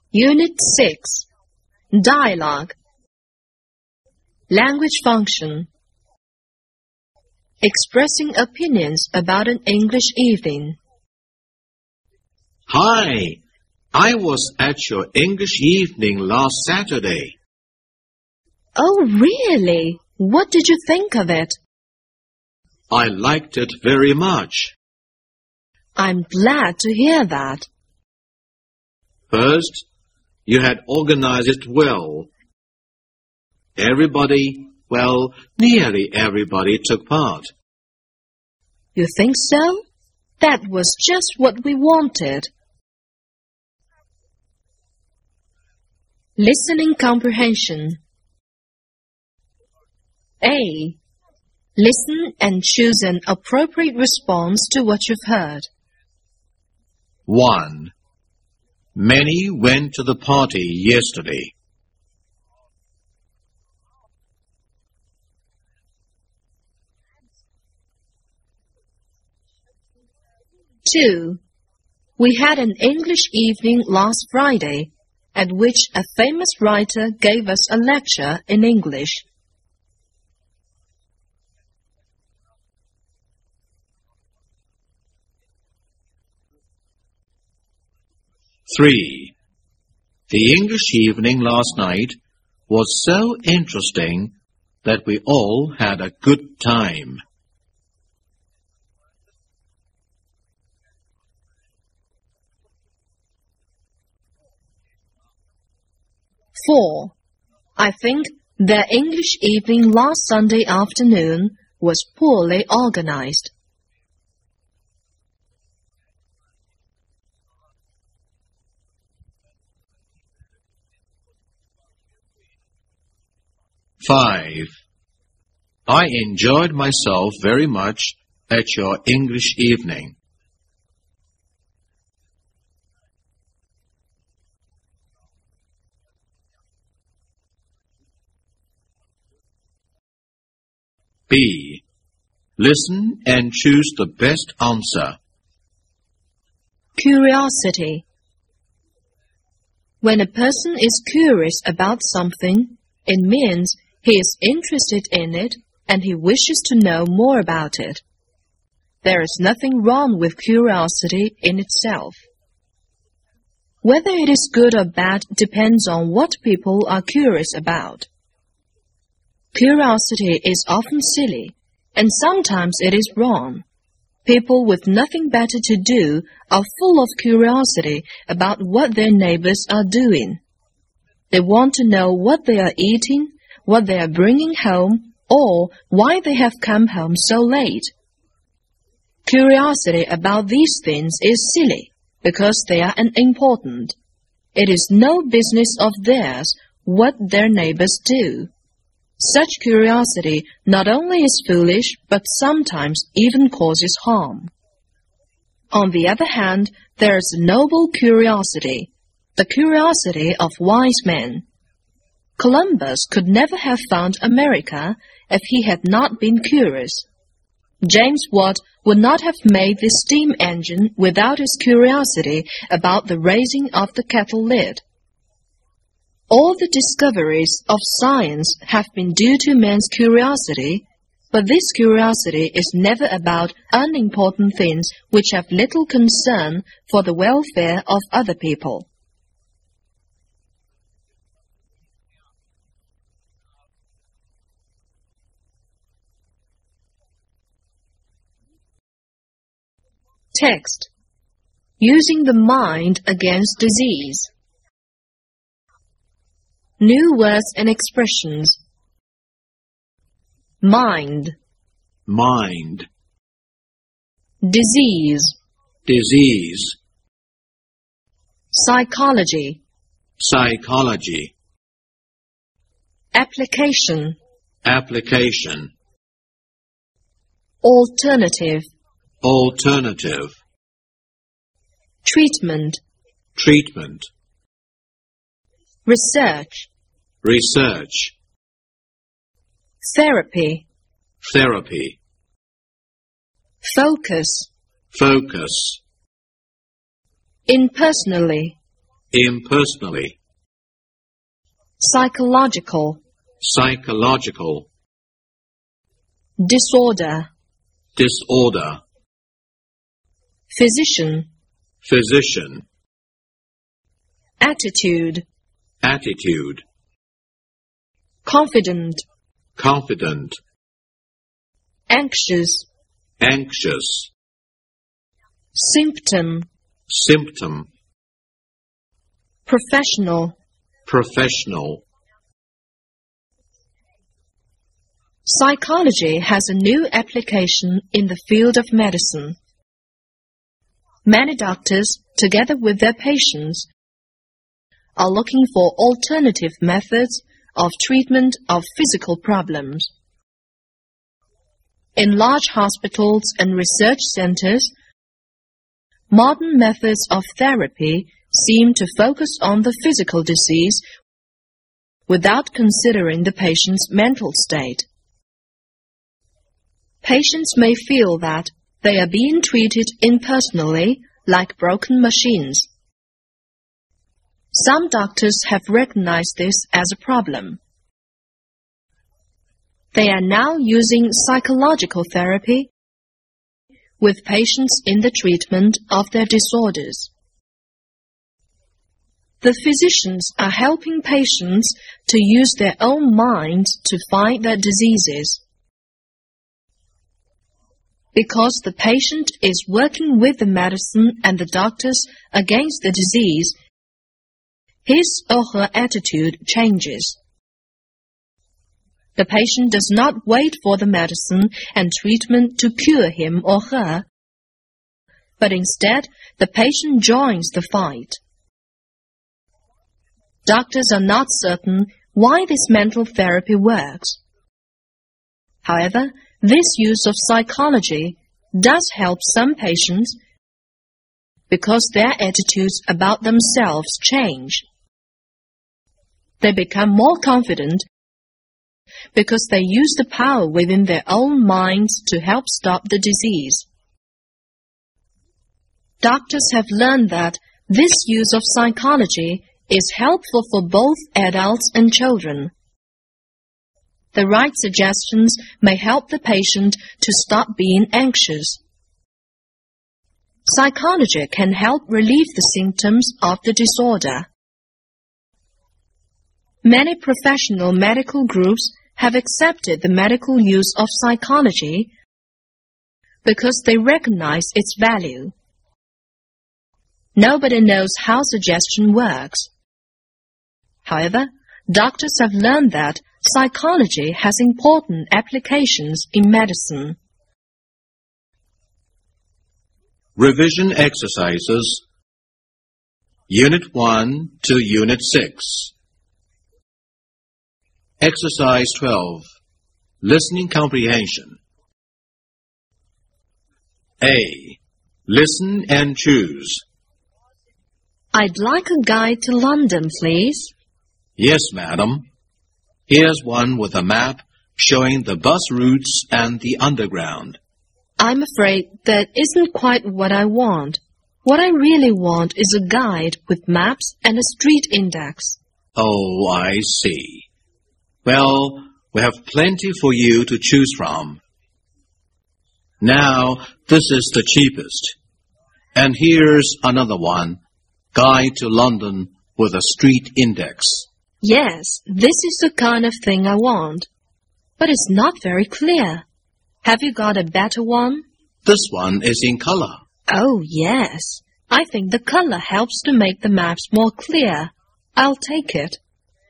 Unit 6. Dialogue. Language function. Expressing opinions about an English evening. Hi, I was at your English evening last Saturday. Oh, really? What did you think of it? I liked it very much. I'm glad to hear that. First, you had organized it well. Nearly everybody took part. You think so? That was just what we wanted. Listening comprehension. A. Listen and choose an appropriate response to what you've heard. 1. Many went to the party yesterday. 2. We had an English evening last Friday, at which a famous writer gave us a lecture in English. 3. The English evening last night was so interesting that we all had a good time. 4. I think the English evening last Sunday afternoon was poorly organized. 5. I enjoyed myself very much at your English evening. 'B. Listen and choose the best answer. Curiosity. When a person is curious about something, it means he is interested in it and he wishes to know more about it. There is nothing wrong with curiosity in itself. Whether it is good or bad depends on what people are curious about. Curiosity is often silly, and sometimes it is wrong. People with nothing better to do are full of curiosity about what their neighbors are doing. They want to know what they are eating, what they are bringing home, or why they have come home so late. Curiosity about these things is silly because they are unimportant. It is no business of theirs what their neighbors do. Such curiosity not only is foolish, but sometimes even causes harm. On the other hand, there is noble curiosity, the curiosity of wise men. Columbus could never have found America if he had not been curious. James Watt would not have made the steam engine without his curiosity about the raising of the kettle lid. All the discoveries of science have been due to man's curiosity, but this curiosity is never about unimportant things which have little concern for the welfare of other people. Text. Using the mind against disease. New words and expressions. Mind. Mind. Disease. Disease. Psychology. Psychology. Application. Application. Alternative. Alternative. Treatment. Treatment. Research. Research. Therapy. Therapy. Focus. Focus. Impersonally. impersonally. Psychological. Psychological. Disorder. Disorder. Physician. Physician. Attitude. Attitude. Confident. Confident. Anxious. Anxious. Symptom. Symptom. Professional. Professional. Psychology has a new application in the field of medicine. Many doctors, together with their patients, are looking for alternative methods of treatment of physical problems. In large hospitals and research centers, modern methods of therapy seem to focus on the physical disease without considering the patient's mental state. Patients may feel that they are being treated impersonally, like broken machines. Some doctors have recognized this as a problem. They are now using psychological therapy with patients in the treatment of their disorders. The physicians are helping patients to use their own minds to fight their diseases. Because the patient is working with the medicine and the doctors against the disease, his or her attitude changes. The patient does not wait for the medicine and treatment to cure him or her, but instead the patient joins the fight. Doctors are not certain why this mental therapy works. However, this use of psychology does help some patients because their attitudes about themselves change. They become more confident because they use the power within their own minds to help stop the disease. Doctors have learned that this use of psychology is helpful for both adults and children. The right suggestions may help the patient to stop being anxious. Psychology can help relieve the symptoms of the disorder. Many professional medical groups have accepted the medical use of psychology because they recognize its value. Nobody knows how suggestion works. However, doctors have learned that psychology has important applications in medicine. Revision exercises. Unit 1 to Unit 6. Exercise 12. Listening comprehension. A. Listen and choose. I'd like a guide to London, please. Yes, madam. Here's one with a map showing the bus routes and the underground. I'm afraid that isn't quite what I want. What I really want is a guide with maps and a street index. Oh, I see. Well, we have plenty for you to choose from. Now, this is the cheapest. And here's another one, Guide to London with a street index. Yes, this is the kind of thing I want. But it's not very clear. Have you got a better one? This one is in color. Oh, yes. I think the color helps to make the maps more clear. I'll take it.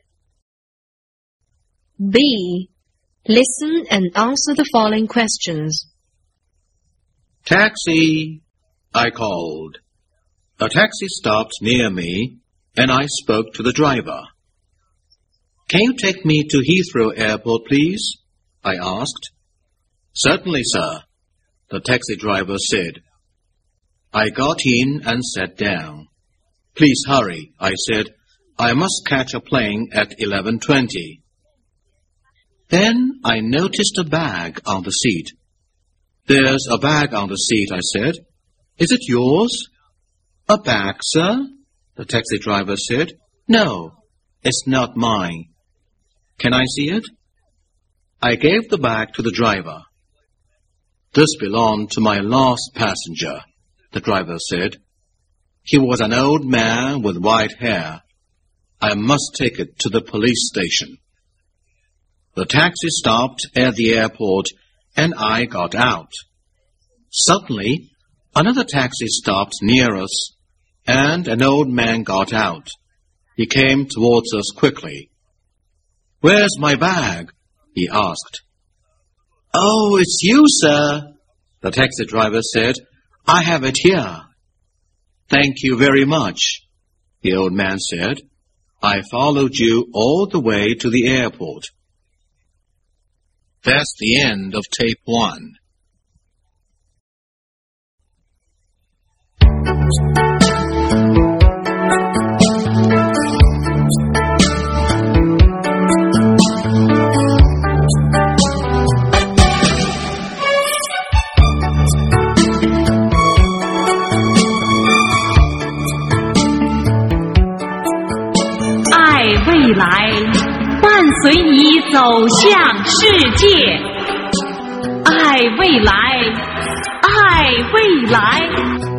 B. Listen and answer the following questions. Taxi, I called. A taxi stopped near me, and I spoke to the driver. Can you take me to Heathrow Airport, please? I asked. Certainly, sir, the taxi driver said. I got in and sat down. Please hurry, I said. I must catch a plane at 11:20. Then I noticed a bag on the seat. There's a bag on the seat, I said. Is it yours? A bag, sir? The taxi driver said, "No, it's not mine. Can I see it?" I gave the bag to the driver. "This belonged to my last passenger," the driver said. "He was an old man with white hair. I must take it to the police station." The taxi stopped at the airport, and I got out. Suddenly, another taxi stopped near us, and an old man got out. He came towards us quickly. "Where's my bag?" he asked. "Oh, it's you, sir," the taxi driver said. "I have it here." "Thank you very much," the old man said. "I followed you all the way to the airport." That's the end of tape 1. 爱未来，伴随你走向世界。爱未来，爱未来。